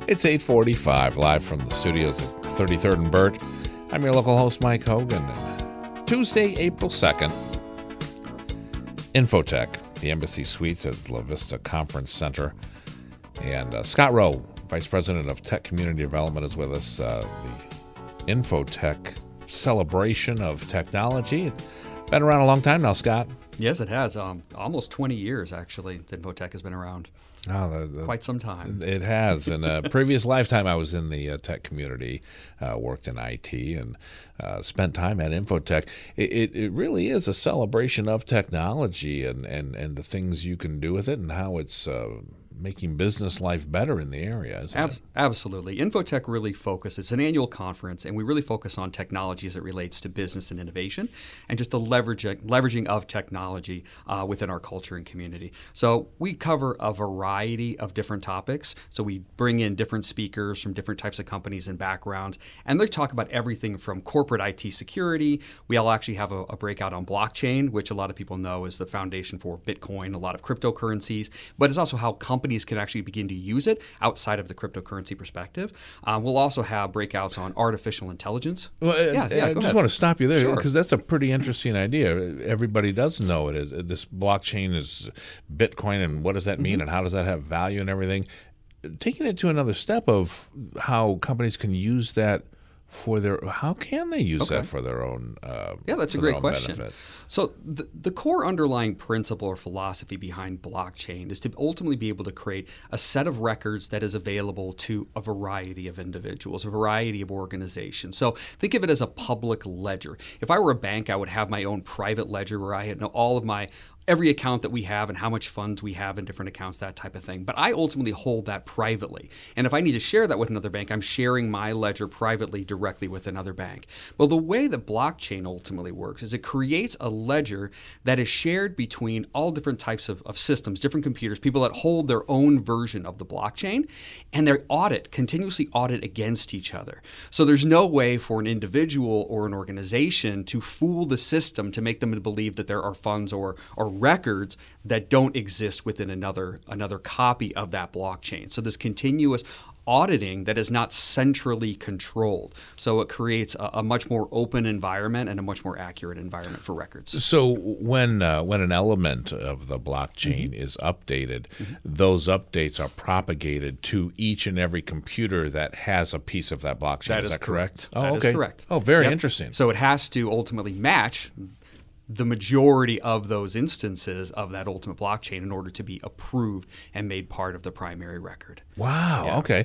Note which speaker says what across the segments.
Speaker 1: It's 8:45, live from the studios at 33rd and Burt. I'm your local host, Mike Hogan. And Tuesday, April 2nd, Infotech, the Embassy Suites at La Vista Conference Center. And Scott Rowe, Vice President of Tech Community Development, is with us. The Infotech celebration of technology. It's been around a long time now, Scott.
Speaker 2: Yes, it has. Almost 20 years, actually, Infotech has been around. Quite some time.
Speaker 1: It has. In a previous lifetime, I was in the tech community, worked in IT, and spent time at Infotech. It really is a celebration of technology and the things you can do with it and how it's making business life better in the area, isn't it?
Speaker 2: Absolutely. Infotech really focuses. It's an annual conference, and we really focus on technology as it relates to business and innovation and just the leveraging of technology within our culture and community. So we cover a variety of different topics. So we bring in different speakers from different types of companies and backgrounds, and they talk about everything from corporate IT security. We all actually have a breakout on blockchain, which a lot of people know is the foundation for Bitcoin, a lot of cryptocurrencies, but it's also how companies can actually begin to use it outside of the cryptocurrency perspective. We'll also have breakouts on artificial intelligence.
Speaker 1: Well, I just want to stop you there because that's a pretty interesting idea. Everybody does know it is. This blockchain is Bitcoin, and what does that mean, and how does that have value and everything? Taking it to another step of how companies can use that how can they use that for their own
Speaker 2: that's a great question.
Speaker 1: Benefit?
Speaker 2: So the core underlying principle or philosophy behind blockchain is to ultimately be able to create a set of records that is available to a variety of individuals, a variety of organizations. So think of it as a public ledger. If I were a bank, I would have my own private ledger where I know all of every account that we have and how much funds we have in different accounts, that type of thing. But I ultimately hold that privately. And if I need to share that with another bank, I'm sharing my ledger privately directly with another bank. Well, the way that blockchain ultimately works is it creates a ledger that is shared between all different types of systems, different computers, people that hold their own version of the blockchain, and they continuously audit against each other. So there's no way for an individual or an organization to fool the system to make them believe that there are funds or records that don't exist within another copy of that blockchain. So this continuous auditing that is not centrally controlled. So it creates a much more open environment and a much more accurate environment for records.
Speaker 1: So when an element of the blockchain is updated, those updates are propagated to each and every computer that has a piece of that blockchain. Is that correct?
Speaker 2: That is correct.
Speaker 1: Oh, very interesting.
Speaker 2: So it has to ultimately match the majority of those instances of that ultimate blockchain in order to be approved and made part of the primary record.
Speaker 1: Wow. Yeah. Okay.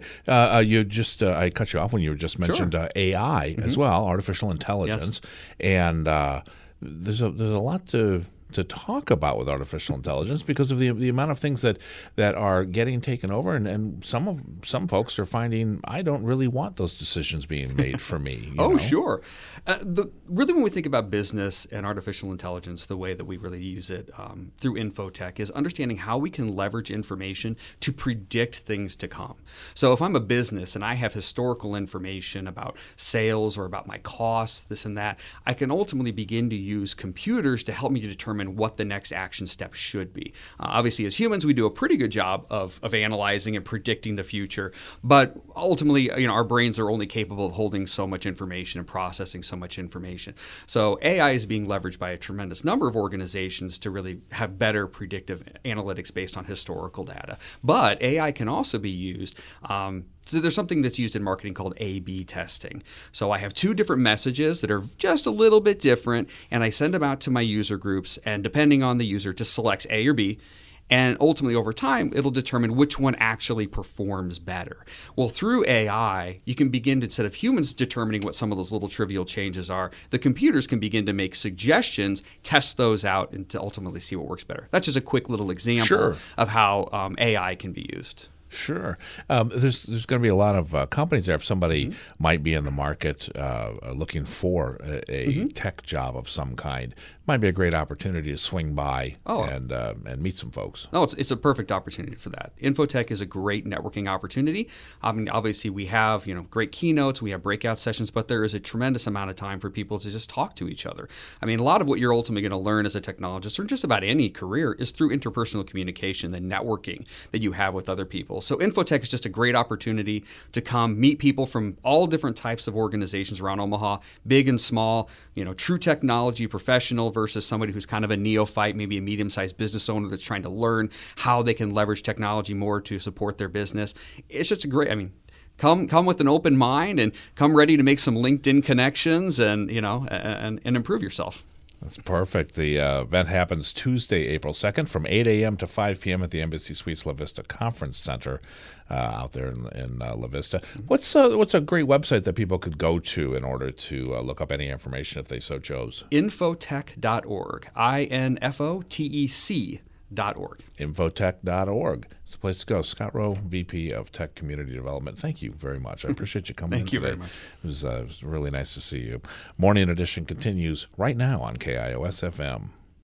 Speaker 1: I cut you off when you just mentioned AI as well, artificial intelligence, and there's a lot to talk about with artificial intelligence because of the amount of things that are getting taken over, and some folks are finding I don't really want those decisions being made for me.
Speaker 2: Sure. Really, when we think about business and artificial intelligence, the way that we really use it through Infotech is understanding how we can leverage information to predict things to come. So if I'm a business and I have historical information about sales or about my costs, this and that, I can ultimately begin to use computers to help me to determine what the next action step should be. Obviously, as humans, we do a pretty good job of analyzing and predicting the future, but ultimately, our brains are only capable of holding so much information and processing so much information. So AI is being leveraged by a tremendous number of organizations to really have better predictive analytics based on historical data. But AI can also be used so there's something that's used in marketing called A/B testing. So I have two different messages that are just a little bit different, and I send them out to my user groups, and depending on the user, just selects A or B. And ultimately, over time, it'll determine which one actually performs better. Well, through AI, you can begin to, instead of humans determining what some of those little trivial changes are, the computers can begin to make suggestions, test those out, and to ultimately see what works better. That's just a quick little example of how AI can be used.
Speaker 1: Sure. There's going to be a lot of companies there. If somebody might be in the market looking for a tech job of some kind, might be a great opportunity to swing by and meet some folks.
Speaker 2: No, it's a perfect opportunity for that. Infotech is a great networking opportunity. I mean, obviously we have great keynotes, we have breakout sessions, but there is a tremendous amount of time for people to just talk to each other. I mean, a lot of what you're ultimately going to learn as a technologist, or just about any career, is through interpersonal communication, the networking that you have with other people. people. So Infotech is just a great opportunity to come meet people from all different types of organizations around Omaha, big and small, true technology professional versus somebody who's kind of a neophyte, maybe a medium-sized business owner that's trying to learn how they can leverage technology more to support their business. It's just a great, come with an open mind and come ready to make some LinkedIn connections and improve yourself.
Speaker 1: That's perfect. The event happens Tuesday, April 2nd from 8 a.m. to 5 p.m. at the Embassy Suites La Vista Conference Center out there in La Vista. What's a great website that people could go to in order to look up any information if they so chose?
Speaker 2: Infotech.org. INFOTEC.org.
Speaker 1: Infotech.org. It's the place to go. Scott Rowe, VP of Tech Community Development. Thank you very much. I appreciate you coming in today.
Speaker 2: Thank you very much.
Speaker 1: It was really nice to see you. Morning Edition continues right now on KIOS FM.